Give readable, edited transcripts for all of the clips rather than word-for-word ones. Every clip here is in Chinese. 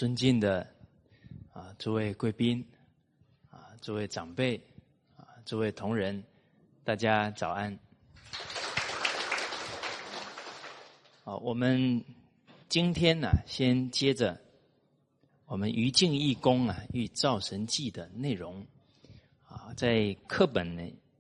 尊敬的诸位贵宾诸位长辈诸位同仁，大家早安。我们今天先接着我们于敬义公与灶神记的内容在课本呢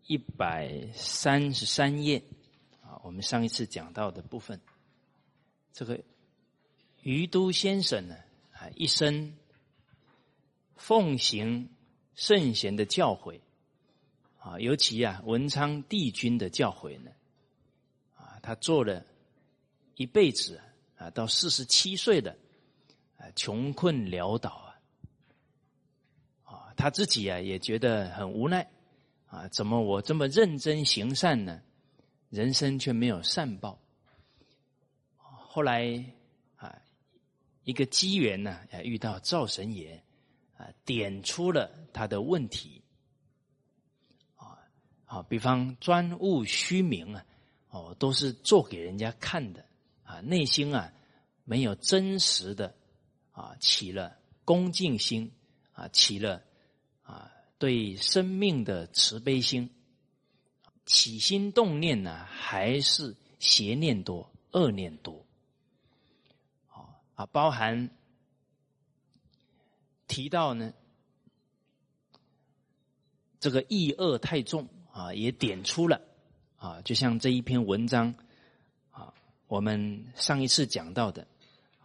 133页我们上一次讲到的部分，这个于都先生呢一生奉行圣贤的教诲尤其文昌帝君的教诲呢他做了一辈子到47岁的穷困潦倒他自己也觉得很无奈怎么我这么认真行善呢，人生却没有善报。后来一个机缘呢遇到灶神爷点出了他的问题比方专务虚名都是做给人家看的内心没有真实的起了恭敬心起了对生命的慈悲心，起心动念呢还是邪念多恶念多包含提到呢这个意恶太重也点出了就像这一篇文章我们上一次讲到的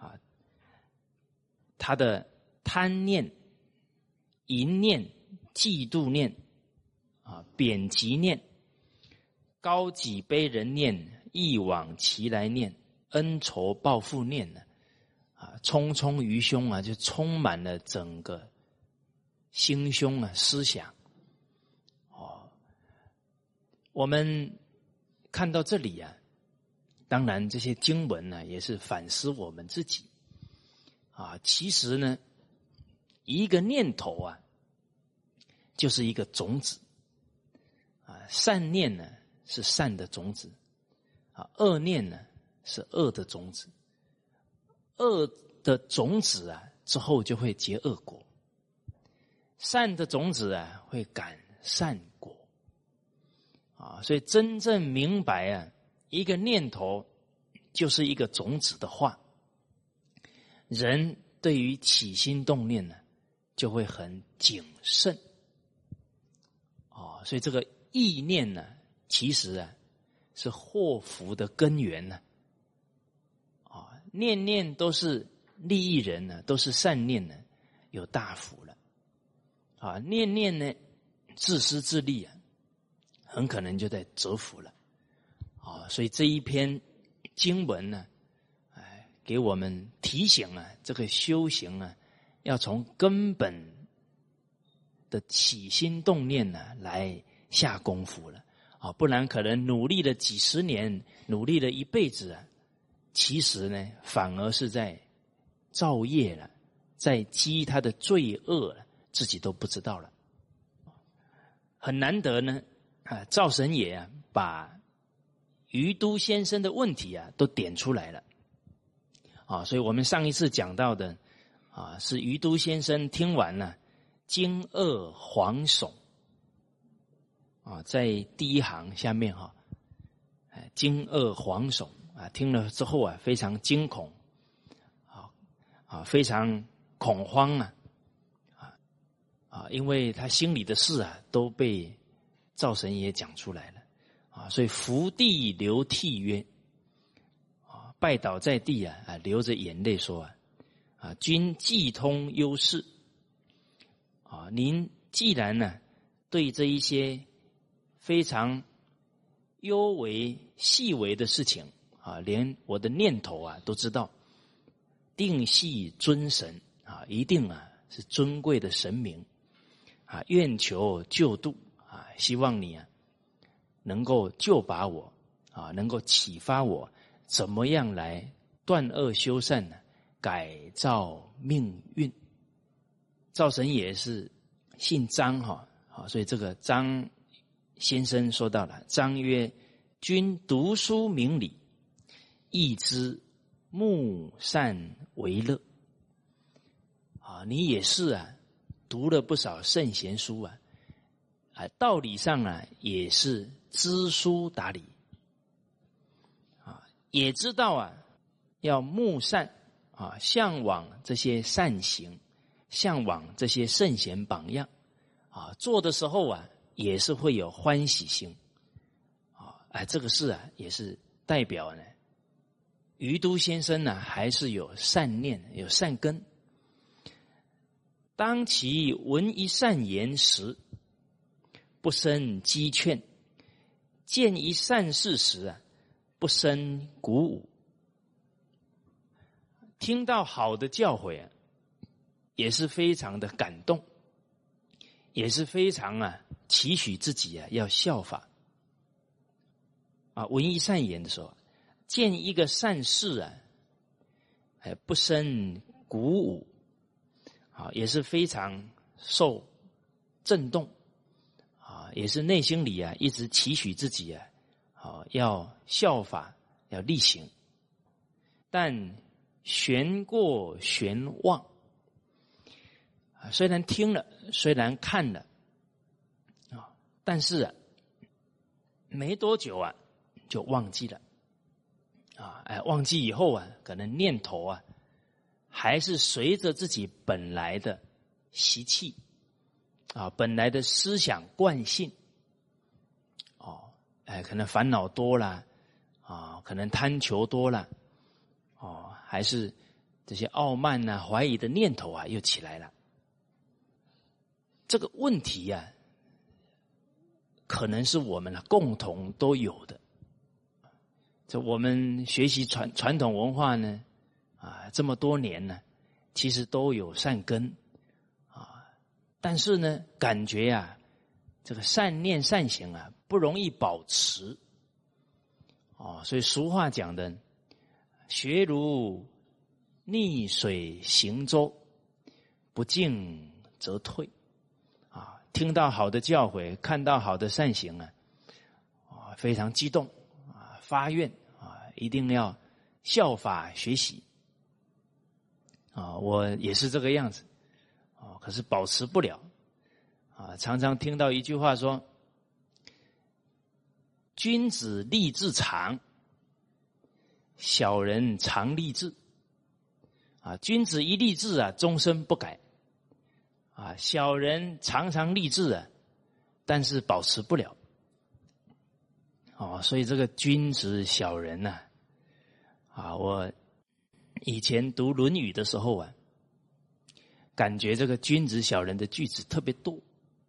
他的贪念、淫念、嫉妒念贬极念、高己卑人念、忆往其来念、恩仇报复念呢匆匆于胸就充满了整个心胸思想我们看到这里当然这些经文呢也是反思我们自己其实呢一个念头就是一个种子善念呢是善的种子恶念呢是恶的种子，恶的种子之后就会结恶果，善的种子会感善果所以真正明白一个念头就是一个种子的话，人对于起心动念呢就会很谨慎所以这个意念呢其实是祸福的根源呢念念都是利益人呢，都是善念呢，有大福了念念呢自私自利很可能就在折福了所以这一篇经文呢给我们提醒这个修行要从根本的起心动念来下功夫了不然可能努力了几十年，努力了一辈子其实呢反而是在造业了，在积他的罪恶了，自己都不知道了。很难得呢灶神爷把于都先生的问题都点出来了所以我们上一次讲到的是于都先生听完了惊愕惶悚在第一行下面惊愕惶悚听了之后非常惊恐非常恐慌因为他心里的事都被灶神爷讲出来了所以伏地流涕曰拜倒在地流着眼泪说君既通忧事您既然对这一些非常幽微细微的事情连我的念头都知道，定系尊神一定是尊贵的神明愿求救度希望你能够救拔我能够启发我怎么样来断恶修善改造命运。灶神也是姓张所以这个张先生说到了，张曰：君读书明理，亦知慕善为乐。 你也是读了不少圣贤书道理上也是知书达理也知道要慕善向往这些善行，向往这些圣贤榜样做的时候也是会有欢喜心这个事也是代表呢余都先生还是有善念，有善根。当其闻一善言时，不生讥劝；见一善事时不生鼓舞。听到好的教诲也是非常的感动，也是非常期许自己要效法闻一善言的时候，见一个善事不生鼓舞也是非常受震动也是内心里一直期许自己要效法，要力行。但旋过旋忘虽然听了，虽然看了但是没多久就忘记了忘记以后可能念头还是随着自己本来的习气本来的思想惯性可能烦恼多了可能贪求多了还是这些傲慢怀疑的念头又起来了。这个问题可能是我们共同都有的。这我们学习传统文化呢这么多年呢，其实都有善根但是呢感觉这个善念善行不容易保持所以俗话讲的学如逆水行舟，不进则退听到好的教诲，看到好的善行非常激动发愿一定要效法学习我也是这个样子可是保持不了常常听到一句话说，君子立志长，小人常立志君子一立志终身不改小人常常立志但是保持不了所以这个君子小人我以前读《论语》的时候感觉这个君子小人的句子特别多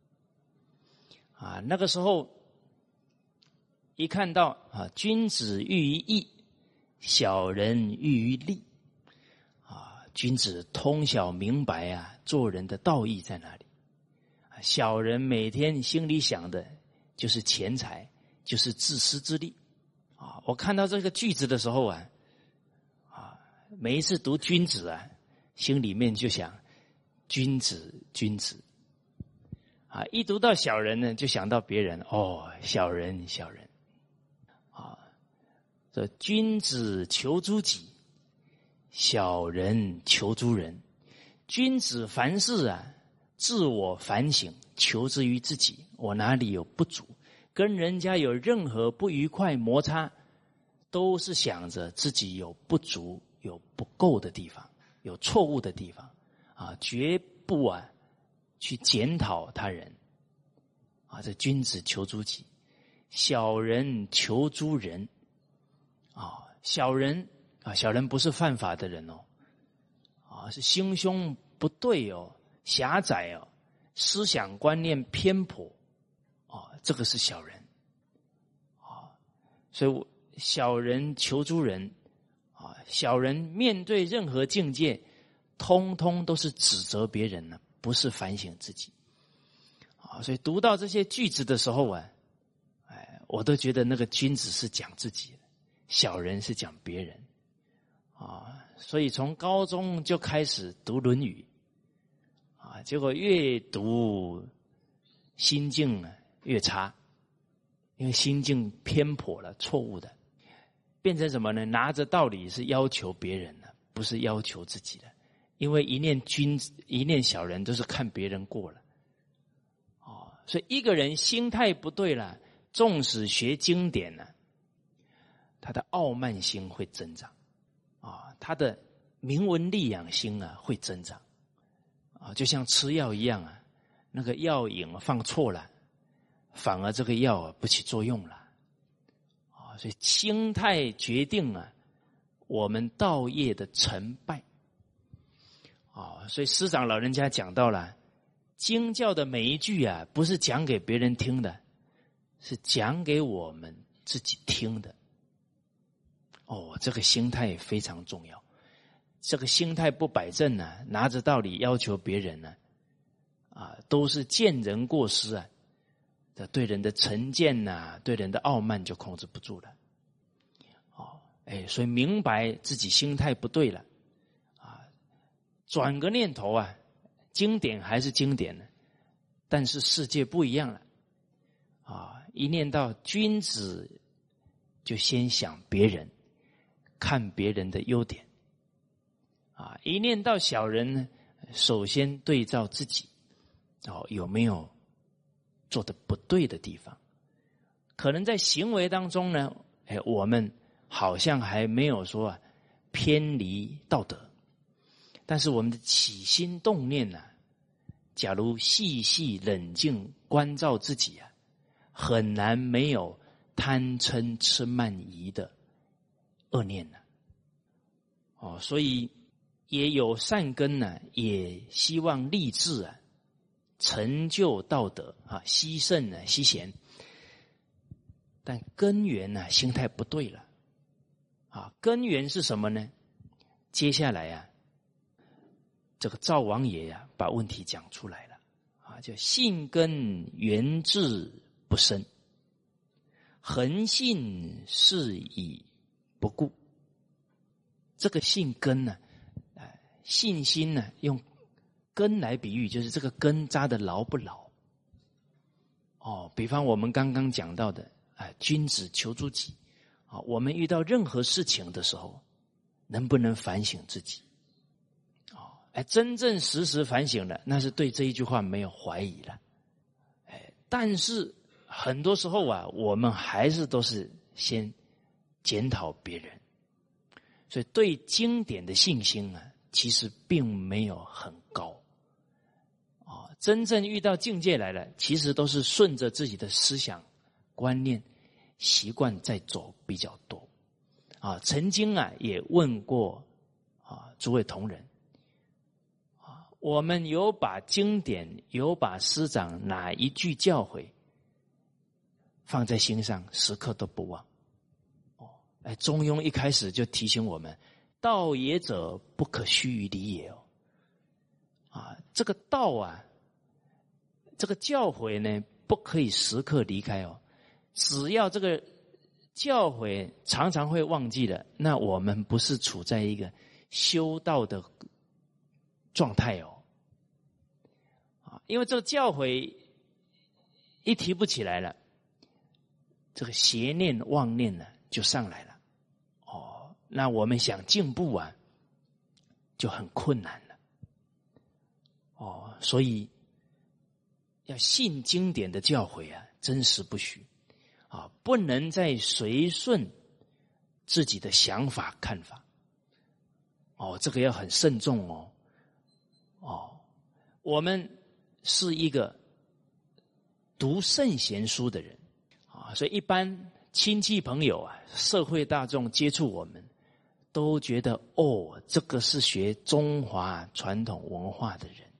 那个时候一看到君子喻于义，小人喻于利君子通晓明白做人的道义在哪里，小人每天心里想的就是钱财，就是自私自利我看到这个句子的时候每一次读君子心里面就想君子君子一读到小人呢就想到别人小人小人这君子求诸己，小人求诸人。君子凡事自我反省，求之于自己，我哪里有不足，跟人家有任何不愉快摩擦，都是想着自己有不足，有不够的地方，有错误的地方绝不去检讨他人这君子求诸己，小人求诸人小人不是犯法的人是心胸不对狭窄思想观念偏颇这个是小人所以小人求诸人小人面对任何境界通通都是指责别人不是反省自己所以读到这些句子的时候我都觉得那个君子是讲自己的，小人是讲别人所以从高中就开始读《论语》结果越读心境越差，因为心境偏颇了，错误的，变成什么呢？拿着道理是要求别人的，不是要求自己的， 因为一念君子一念小人都是看别人过了。所以一个人心态不对了，纵使学经典呢，他的傲慢心会增长他的名闻利养心会增长就像吃药一样那个药引放错了，反而这个药不起作用了所以心态决定我们道业的成败所以师长老人家讲到了，经教的每一句不是讲给别人听的，是讲给我们自己听的这个心态非常重要。这个心态不摆正拿着道理要求别人都是见人过失对人的成见对人的傲慢就控制不住了所以明白自己心态不对了转个念头经典还是经典呢，但是世界不一样了一念到君子就先想别人，看别人的优点一念到小人呢，首先对照自己有没有做得不对的地方。可能在行为当中呢我们好像还没有说偏离道德，但是我们的起心动念假如细细冷静关照自己很难没有贪嗔痴慢疑的恶念所以也有善根也希望立志成就道德希圣希贤，但根源心态不对了根源是什么呢？接下来这个赵王爷把问题讲出来了叫性根源自不深，恒信是以不顾。这个性根信心用根来比喻，就是这个根扎得牢不牢比方我们刚刚讲到的君子求诸己我们遇到任何事情的时候，能不能反省自己真正时时反省了，那是对这一句话没有怀疑了但是很多时候我们还是都是先检讨别人，所以对经典的信心其实并没有很高真正遇到境界来了，其实都是顺着自己的思想观念习惯在走比较多曾经也问过诸位同仁我们有把经典有把师长哪一句教诲放在心上，时刻都不忘中庸一开始就提醒我们，道也者不可虚于理也这个道这个教诲呢不可以时刻离开只要这个教诲常常会忘记了，那我们不是处在一个修道的状态因为这个教诲一提不起来了，这个邪念妄念就上来了那我们想进步就很困难了所以要信经典的教诲真实不虚不能再随顺自己的想法看法这个要很慎重我们是一个读圣贤书的人所以一般亲戚朋友社会大众接触我们都觉得这个是学中华传统文化的人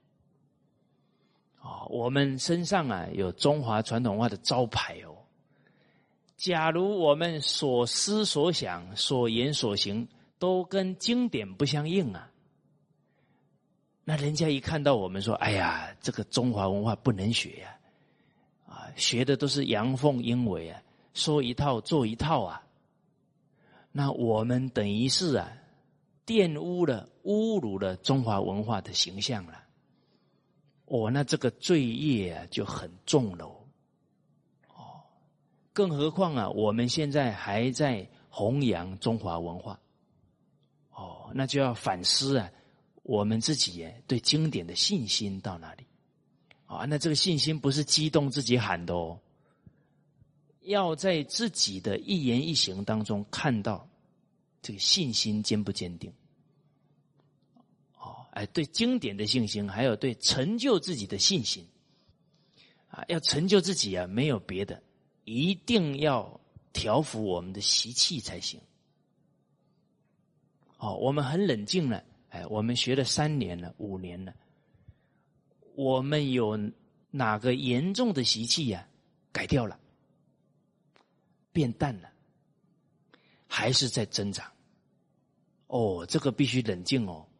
我们身上有中华传统文化的招牌假如我们所思所想所言所行都跟经典不相应那人家一看到我们说哎呀这个中华文化不能学学的都是阳奉阴违说一套做一套那我们等于是玷污了侮辱了中华文化的形象了那这个罪业就很重了更何况我们现在还在弘扬中华文化那就要反思我们自己对经典的信心到哪里啊？那这个信心不是激动自己喊的哦，要在自己的一言一行当中看到这个信心坚不坚定。对经典的信心，还有对成就自己的信心啊，要成就自己没有别的，一定要调伏我们的习气才行。我们很冷静了，我们学了3年了，5年了，我们有哪个严重的习气改掉了，变淡了，还是在增长？这个必须冷静哦。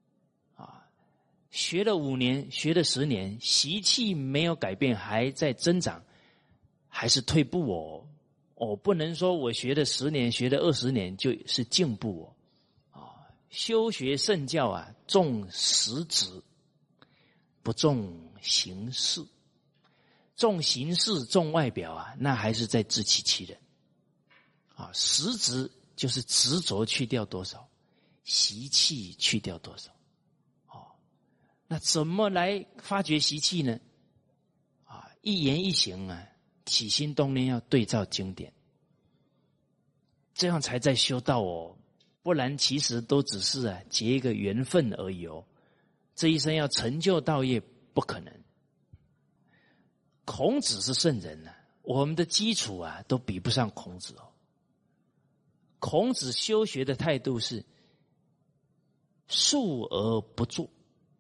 学了5年，学了10年，习气没有改变，还在增长，还是退步哦？不能说我学了10年，学了20年就是进步修学圣教重实质，不重形式。重形式，重外表那还是在自欺欺人实质就是执着去掉多少，习气去掉多少。那怎么来发掘习气呢？一言一行起心动念要对照经典，这样才在修道不然其实都只是结一个缘分而已这一生要成就道业不可能。孔子是圣人我们的基础都比不上孔子孔子修学的态度是述而不作，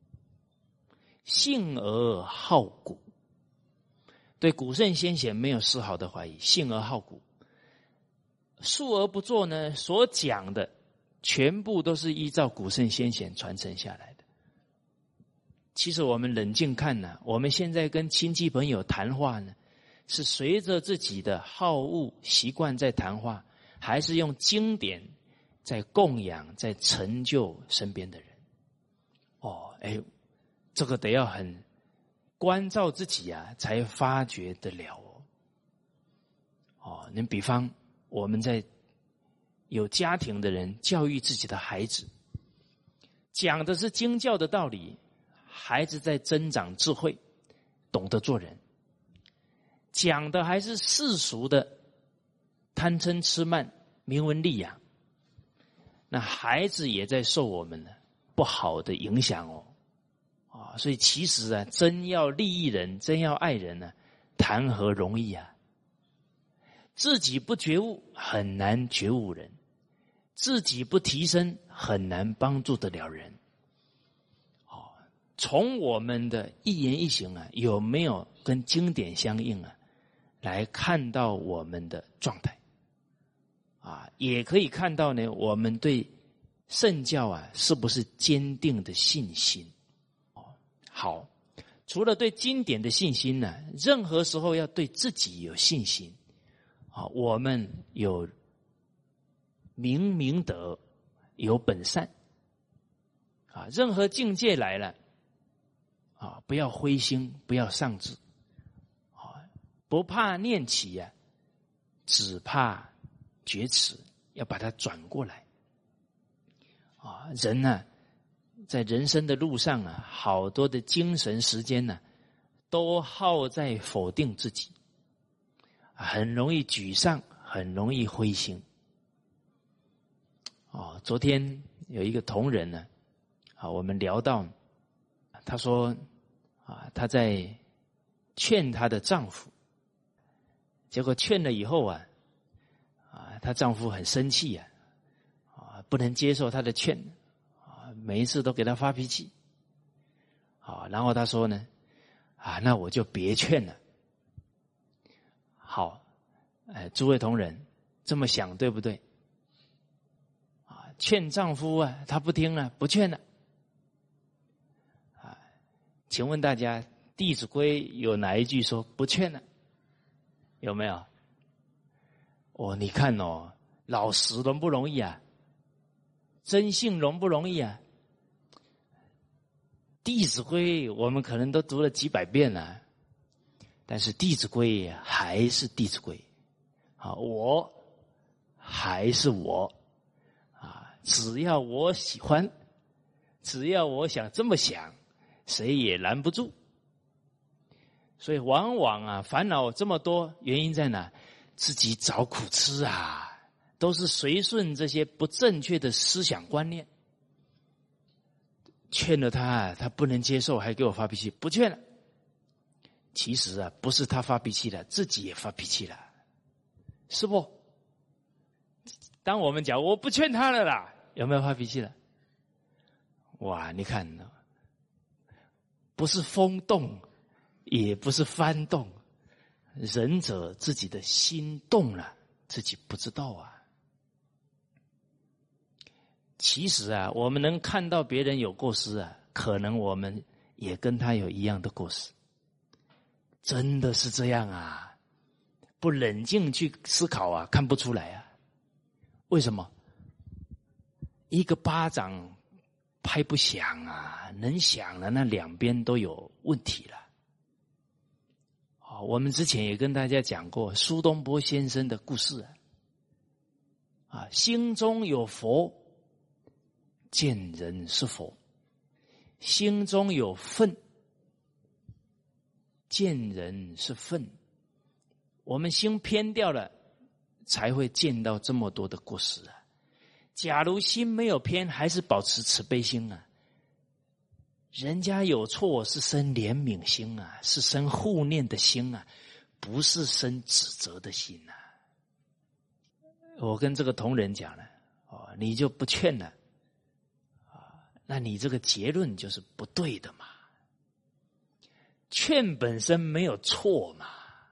信而好古，对古圣先贤没有丝毫的怀疑，信而好古。述而不作呢，所讲的全部都是依照古圣先贤传承下来的。其实我们冷静看我们现在跟亲戚朋友谈话呢，是随着自己的好恶习惯在谈话，还是用经典在供养，在成就身边的人？这个得要很关照自己才发觉得了你比方我们在有家庭的人教育自己的孩子，讲的是经教的道理，孩子在增长智慧，懂得做人；讲的还是世俗的贪嗔痴慢名闻利养，那孩子也在受我们不好的影响所以其实真要利益人，真要爱人谈何容易自己不觉悟，很难觉悟人；自己不提升，很难帮助得了人。从我们的一言一行有没有跟经典相应来看到我们的状态也可以看到呢，我们对圣教是不是坚定的信心。好，除了对经典的信心任何时候要对自己有信心我们有明德，有本善任何境界来了不要灰心，不要丧志不怕念起只怕觉迟，要把它转过来人在人生的路上好多的精神时间都耗在否定自己，很容易沮丧，很容易灰心昨天有一个同仁我们聊到，他说她在劝她的丈夫，结果劝了以后她丈夫很生气不能接受她的劝每一次都给她发脾气然后她说呢那我就别劝了。好，诸位同仁这么想对不对劝丈夫她不听了，不劝了请问大家，《弟子规》有哪一句说不劝了？有没有？你看老实容不容易真信容不容易弟子规我们可能都读了几百遍了，但是弟子规还是弟子规我还是我只要我喜欢， 只要我想这么想，谁也拦不住。所以往往烦恼这么多，原因在哪？自己找苦吃啊，都是随顺这些不正确的思想观念。劝了他，他不能接受，还给我发脾气，不劝了。其实不是他发脾气了，自己也发脾气了，是不？当我们讲我不劝他了啦，有没有发脾气了？哇，你看，不是风动，也不是幡动，仁者自己的心动了，自己不知道啊。其实我们能看到别人有过失可能我们也跟他有一样的过失。真的是这样不冷静去思考看不出来为什么？一个巴掌拍不响能响了，那两边都有问题了。我们之前也跟大家讲过苏东坡先生的故事心中有佛，见人是佛；心中有愤，见人是愤。我们心偏掉了，才会见到这么多的过失假如心没有偏，还是保持慈悲心人家有错是生怜悯心是生护念的心不是生指责的心我跟这个同仁讲了你就不劝了那你这个结论就是不对的嘛。劝本身没有错嘛，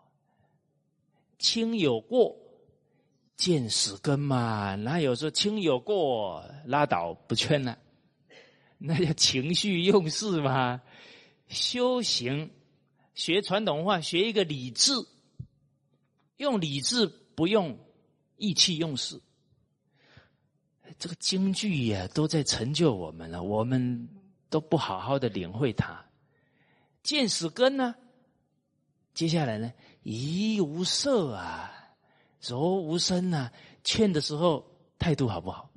亲有过见死根嘛，哪有说亲有过拉倒不劝了？那叫情绪用事嘛。修行学传统话，学一个理智，用理智不用意气用事。这个京剧都在成就我们了，我们都不好好的领会它。见死根呢，接下来呢，怡无色柔无声劝的时候态度好不好？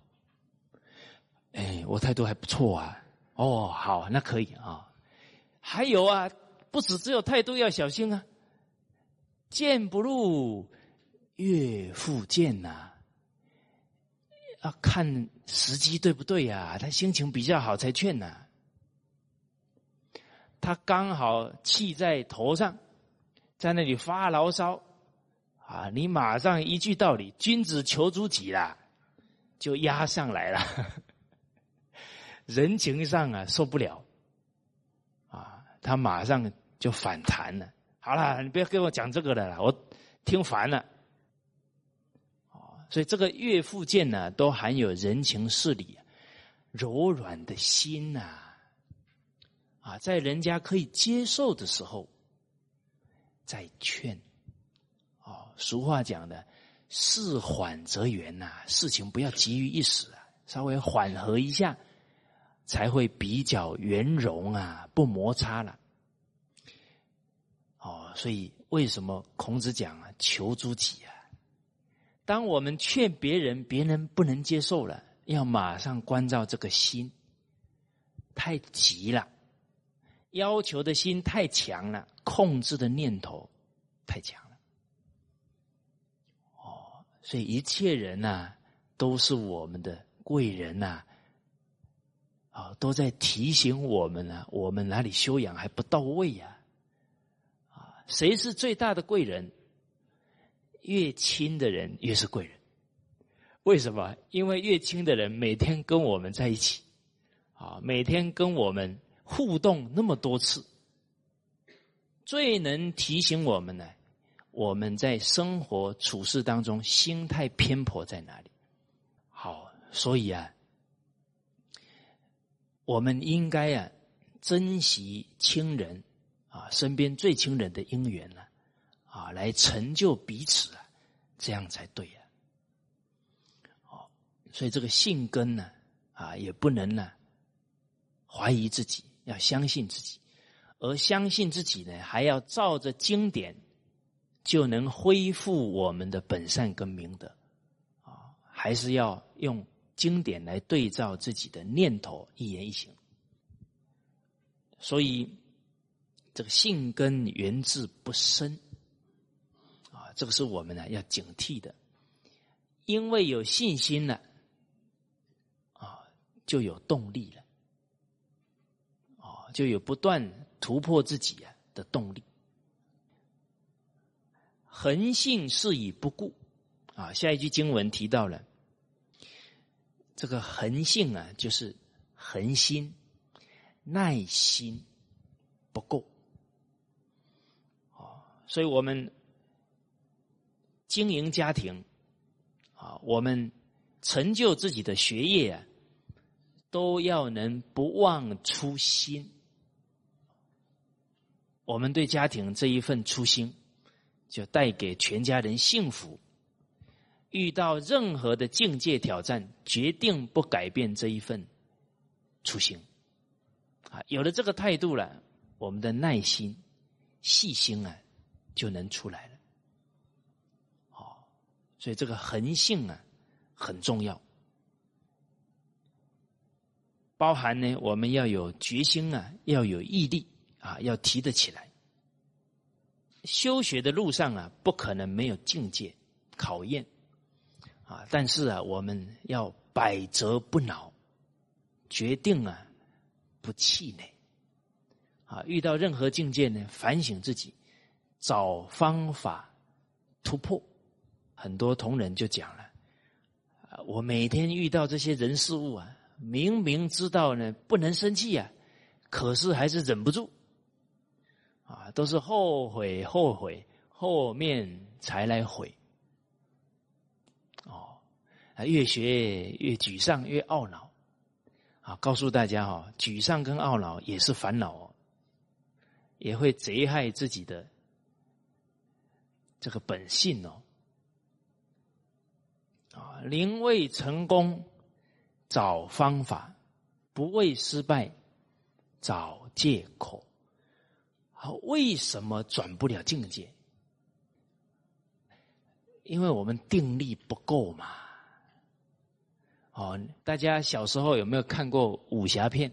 我态度还不错好，那可以还有不止只有态度要小心见不入岳复见要看时机对不对他心情比较好才劝他刚好气在头上，在那里发牢骚你马上一句道理，君子求诸己啦，就压上来了。人情上受不了他马上就反弹了。好了，你不要跟我讲这个了啦，我听烦了。所以这个岳复见都含有人情世理，柔软的心在人家可以接受的时候再劝。俗话讲的事缓则圆事情不要急于一时稍微缓和一下，才会比较圆融不摩擦了。所以为什么孔子讲求诸己当我们劝别人，别人不能接受了，要马上关照这个心，太急了，要求的心太强了，控制的念头太强了。所以一切人都是我们的贵人都在提醒我们我们哪里修养还不到位谁是最大的贵人？越亲的人越是贵人。为什么？因为越亲的人每天跟我们在一起每天跟我们互动那么多次，最能提醒我们我们在生活处事当中心态偏颇在哪里。好，所以我们应该珍惜亲人身边最亲人的因缘来成就彼此这样才对所以这个信根也不能怀疑自己，要相信自己，而相信自己还要照着经典，就能恢复我们的本善跟明德还是要用经典来对照自己的念头一言一行所以这个信根源自不深啊，这个是我们呢要警惕的。因为有信心了啊，就有动力了啊，就有不断突破自己的动力。恒信是以不顾啊，下一句经文提到了这个恒信啊，就是恒心、耐心不够啊，所以我们经营家庭啊，我们成就自己的学业啊，都要能不忘初心。我们对家庭这一份初心，就带给全家人幸福。遇到任何的境界挑战，决定不改变这一份初心啊！有了这个态度了，我们的耐心、细心啊，就能出来了。所以这个恒信啊很重要，包含呢我们要有决心啊，要有毅力啊，要提得起来。修学的路上啊，不可能没有境界考验啊，但是啊，我们要百折不挠，决定啊不气馁啊。遇到任何境界呢，反省自己，找方法突破。很多同仁就讲了，我每天遇到这些人事物啊，明明知道呢不能生气啊，可是还是忍不住啊，都是后悔，后面才来悔。越学越沮丧，越懊恼啊！告诉大家沮丧跟懊恼也是烦恼也会贼害自己的这个本性宁为成功找方法，不为失败找借口。为什么转不了境界？因为我们定力不够嘛。大家小时候有没有看过武侠片？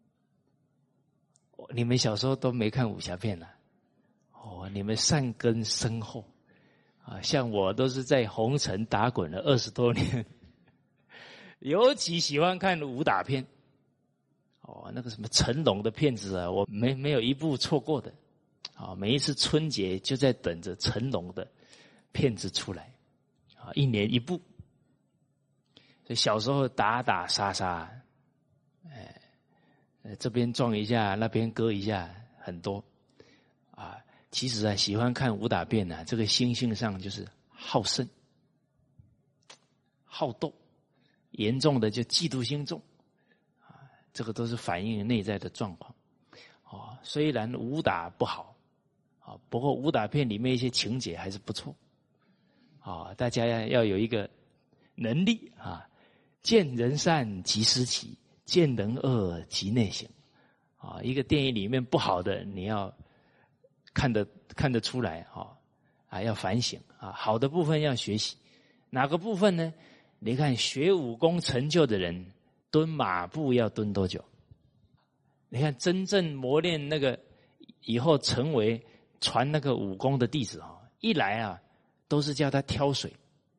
你们小时候都没看武侠片你们善根深厚像我都是在红尘打滚了20多年，尤其喜欢看武打片。那个什么成龙的片子啊，我没有一部错过的每一次春节就在等着成龙的片子出来1年1部。所以小时候打打杀杀，这边撞一下，那边割一下，很多其实喜欢看武打片这个心性上就是好胜、好斗，严重的就嫉妒心重这个都是反映内在的状况虽然武打不好不过武打片里面一些情节还是不错大家要有一个能力见人善即思齐，见人恶即内省一个电影里面不好的你要看得出来要反省好的部分要学习。哪个部分呢？你看学武功成就的人蹲马步要蹲多久？你看真正磨练那个以后成为传那个武功的弟子一来都是叫他挑水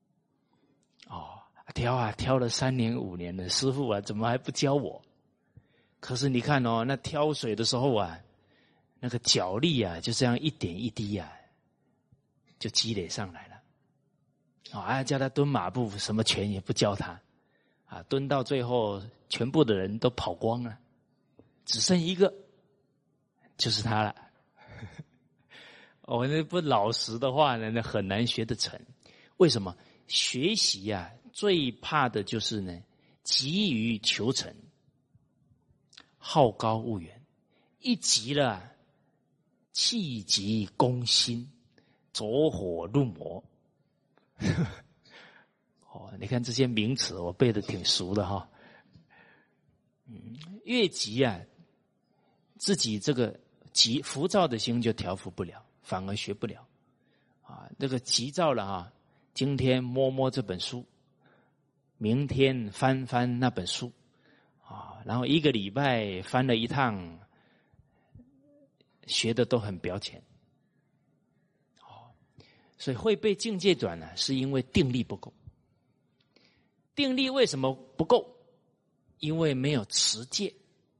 挑了3年5年了，师父怎么还不教我？可是你看那挑水的时候那个脚力就这样一点一滴就积累上来了叫他蹲马步，什么拳也不教他蹲到最后全部的人都跑光了，只剩一个就是他了那不老实的话呢，那很难学得成。为什么？学习最怕的就是呢急于求成，好高骛远，一急了气急攻心，走火入魔你看这些名词我背得挺熟的越急自己这个浮躁的心就调伏不了，反而学不了这个急躁了今天摸这本书，明天翻那本书然后1个礼拜翻了一趟学的都很表浅。所以会被境界转呢，是因为定力不够。定力为什么不够？因为没有持戒，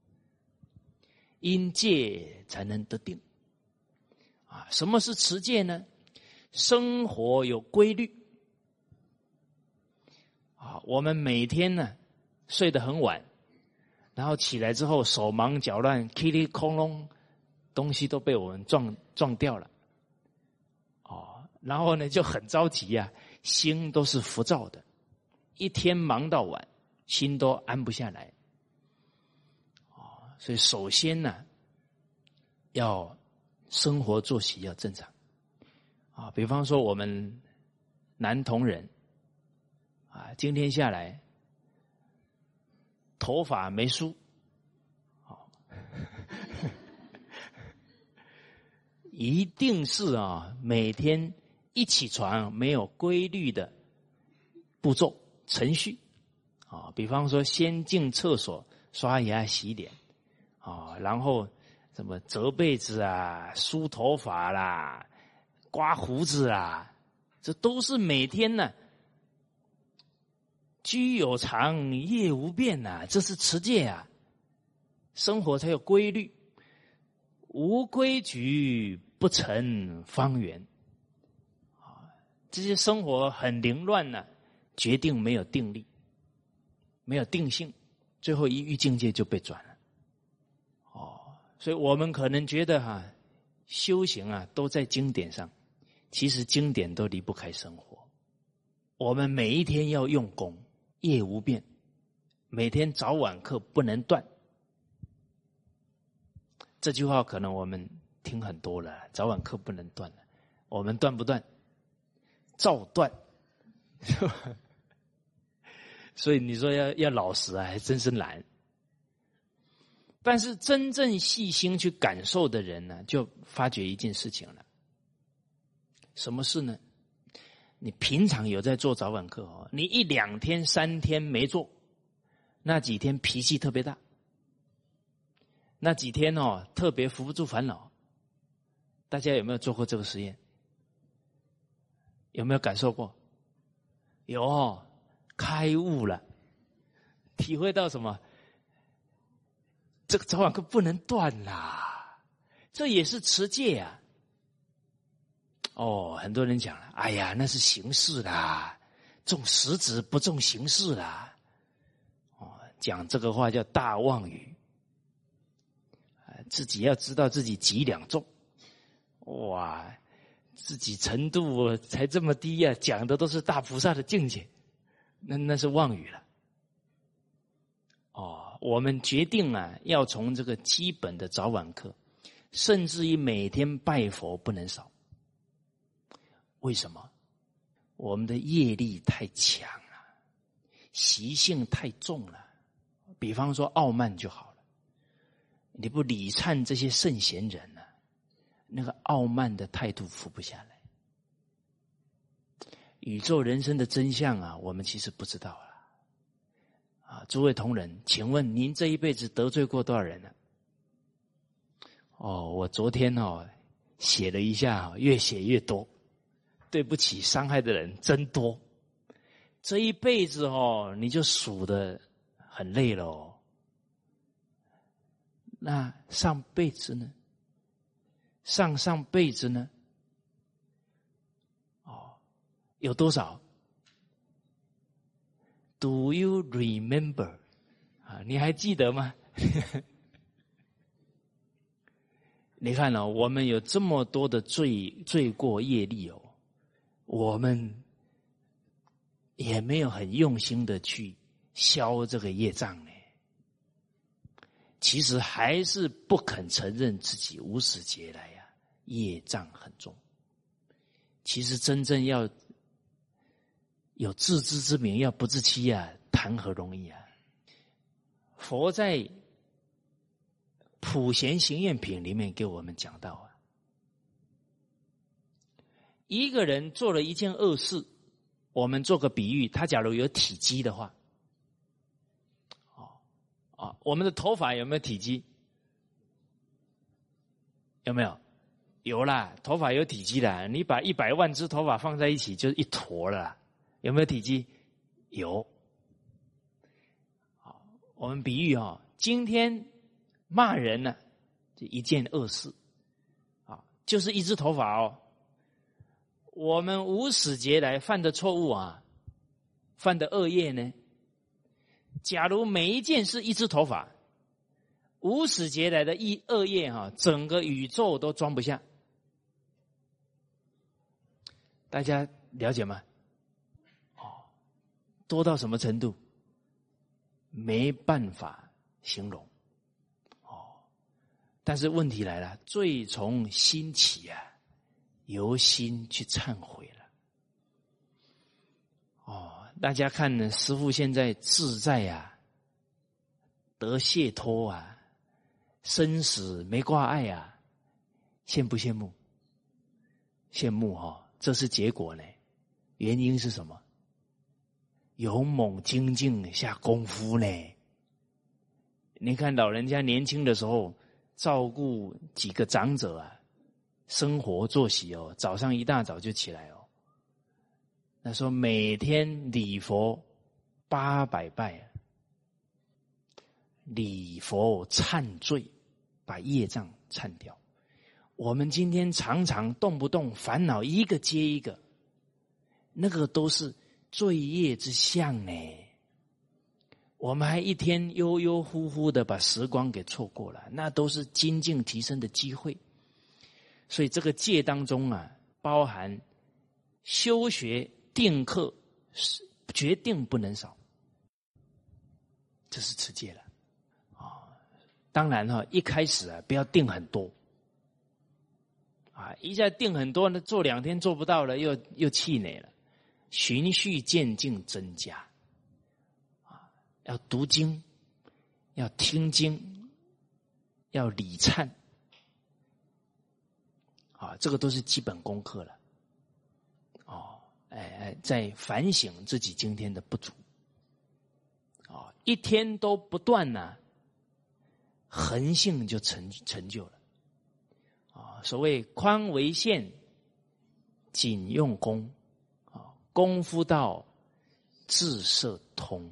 因戒才能得定。什么是持戒呢？生活有规律。我们每天呢睡得很晚，然后起来之后手忙脚乱，噼里空隆，东西都被我们撞掉了。然后呢就很着急啊，心都是浮躁的，一天忙到晚，心都安不下来。所以首先呢，要生活作息要正常。比方说我们男同仁今天下来头发没梳，一定是每天一起床没有规律的步骤程序。比方说先进厕所刷牙洗脸，然后什么折被子啊、梳头发啦、刮胡子啦，这都是每天呢居有常业无变啊，这是持戒啊，生活才有规律。无规矩不成方圆。这些生活很凌乱呢，决定没有定力，没有定性，最后一遇境界就被转了。所以我们可能觉得修行都在经典上，其实经典都离不开生活。我们每一天要用功，业无变，每天早晚课不能断。这句话可能我们听很多了，早晚课不能断了，我们断不断？照断。所以你说要老实还真是难。但是真正细心去感受的人呢，就发觉一件事情了。什么事呢？你平常有在做早晚课你1、2天、3天没做，那几天脾气特别大，那几天特别扶不住烦恼。大家有没有做过这个实验？有没有感受过？有，开悟了，体会到什么？这个早晚课不能断啦，这也是持戒啊。很多人讲了，哎呀，那是形式啦，重实质不重形式啦。讲这个话叫大妄语。自己要知道自己几两重，哇，自己程度才这么低啊，讲的都是大菩萨的境界，那是妄语了。我们决定要从这个基本的早晚课，甚至于每天拜佛不能少。为什么？我们的业力太强了，习性太重了。比方说傲慢就好了，你不礼忏这些圣贤人那个傲慢的态度服不下来。宇宙人生的真相我们其实不知道了。诸位同仁，请问您这一辈子得罪过多少人呢？我昨天写了一下，越写越多。对不起，伤害的人真多。这一辈子你就数得很累了那上辈子呢？上上辈子呢？有多少？Do you remember？ 你还记得吗？你看我们有这么多的罪过业力我们也没有很用心的去消这个业障呢。其实还是不肯承认自己无始劫来业障很重。其实真正要有自知之明，要不自欺谈何容易佛在《普贤行愿品》里面给我们讲到一个人做了一件恶事，我们做个比喻，他假如有体积的话，我们的头发有没有体积？ 有没有？有啦，头发有体积啦。你把100万只头发放在一起，就是一坨了啦。有没有体积？有。好，我们比喻今天骂人呢，就一件恶事啊，就是一只头发哦。我们无始劫来犯的错误啊，犯的恶业呢，假如每一件是一只头发，无始劫来的恶业整个宇宙都装不下。大家了解吗？多到什么程度？没办法形容。但是问题来了，罪从心起啊，由心去忏悔了。大家看呢，师父现在自在啊，得解脱啊，生死没挂碍啊，羡不羡慕？羡慕这是结果呢。原因是什么？勇猛精进下功夫呢。你看老人家年轻的时候照顾几个长者啊，生活作息早上一大早就起来那时候每天礼佛800拜，礼佛忏罪，把业障忏掉。我们今天常常动不动烦恼一个接一个，那个都是罪业之相呢。我们还一天悠悠忽忽的把时光给错过了，那都是精进提升的机会。所以这个戒当中啊，包含修学定课，决定不能少，这是持戒了当然一开始不要定很多一下定很多呢，做2天做不到了，又气馁了。循序渐进增加要读经，要听经，要礼忏这个都是基本功课了在反省自己今天的不足一天都不断呢，恒性就成就了所谓宽为限，紧用功功夫到智摄通。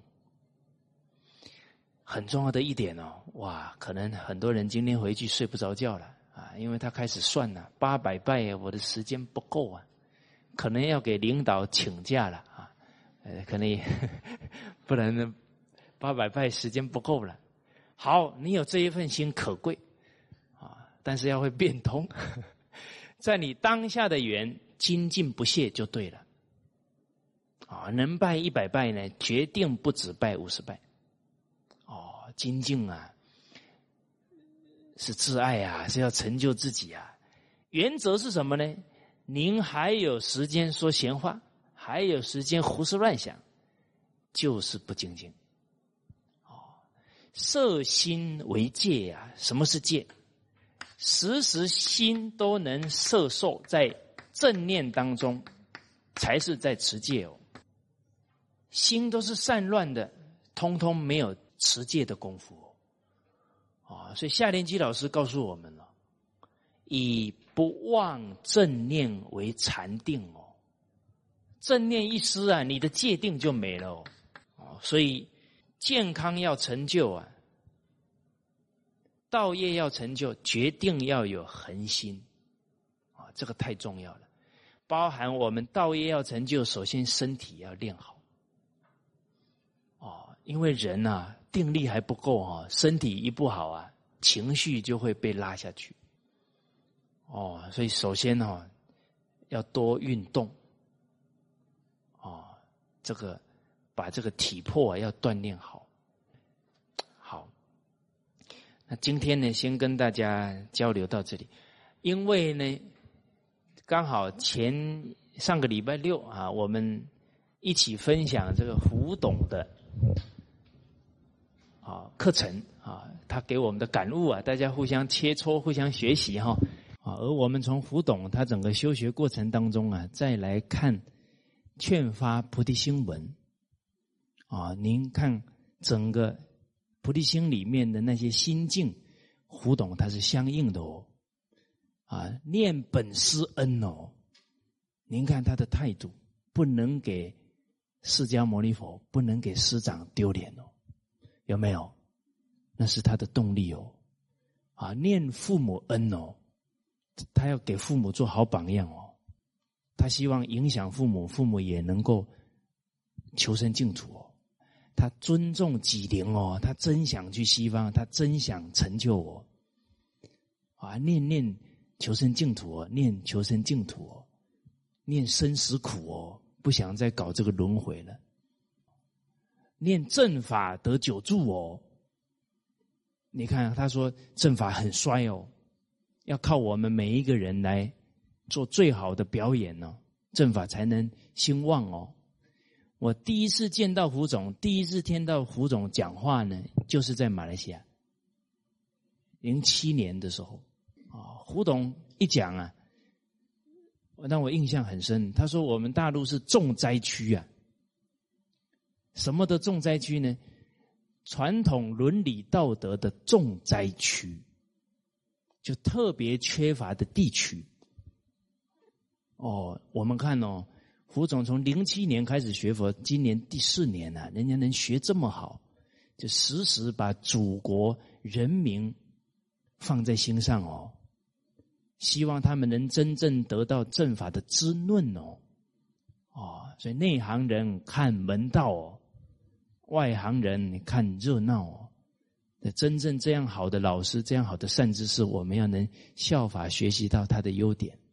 很重要的一点哇，可能很多人今天回去睡不着觉了因为他开始算了，800拜我的时间不够可能要给领导请假了可能也不然呢800拜时间不够了。好，你有这一份心可贵但是要会变通在你当下的缘精进不懈就对了能拜100拜呢，决定不止拜50拜精进是自爱是要成就自己原则是什么呢？您还有时间说闲话，还有时间胡思乱想，就是不精进摄心为戒什么是戒？时时心都能摄受在正念当中，才是在持戒心都是散乱的，通通没有持戒的功夫所以夏莲基老师告诉我们以不忘正念为禅定正念一失你的戒定就没了所以健康要成就道业要成就，决定要有恒心这个太重要了。包含我们道业要成就，首先身体要练好因为人定力还不够身体一不好情绪就会被拉下去所以首先要多运动这个把这个体魄要锻炼好。好，那今天呢先跟大家交流到这里。因为呢刚好上个礼拜6我们一起分享这个胡董的课程他给我们的感悟大家互相切磋，互相学习而我们从胡董他整个修学过程当中再来看劝发菩提心文您看整个菩提心里面的那些心境，胡董他是相应的念本师恩哦。您看他的态度，不能给释迦牟尼佛，不能给师长丢脸哦，有没有？那是他的动力哦。念父母恩哦，他要给父母做好榜样哦。他希望影响父母，父母也能够求生净土哦。他尊重己灵哦，他真想去西方，他真想成就我。念求生净土哦，念求生净土哦，念生死苦哦，不想再搞这个轮回了。念正法得久住哦。你看他说正法很衰哦，要靠我们每一个人来做最好的表演哦，正法才能兴旺哦。我第一次见到胡总，第一次听到胡总讲话呢，就是在马来西亚07年的时候胡董一讲让我印象很深。他说我们大陆是重灾区什么的重灾区呢？传统伦理道德的重灾区，就特别缺乏的地区。我们看胡总从07年开始学佛，今年第4年了，人家能学这么好，就时时把祖国人民放在心上希望他们能真正得到正法的滋润所以内行人看门道外行人看热闹真正这样好的老师，这样好的善知识，我们要能效法学习到他的优点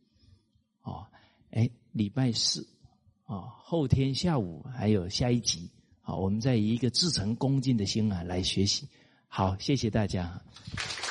礼拜4后天下午还有下一集我们再以一个至诚恭敬的心来学习。好，谢谢大家。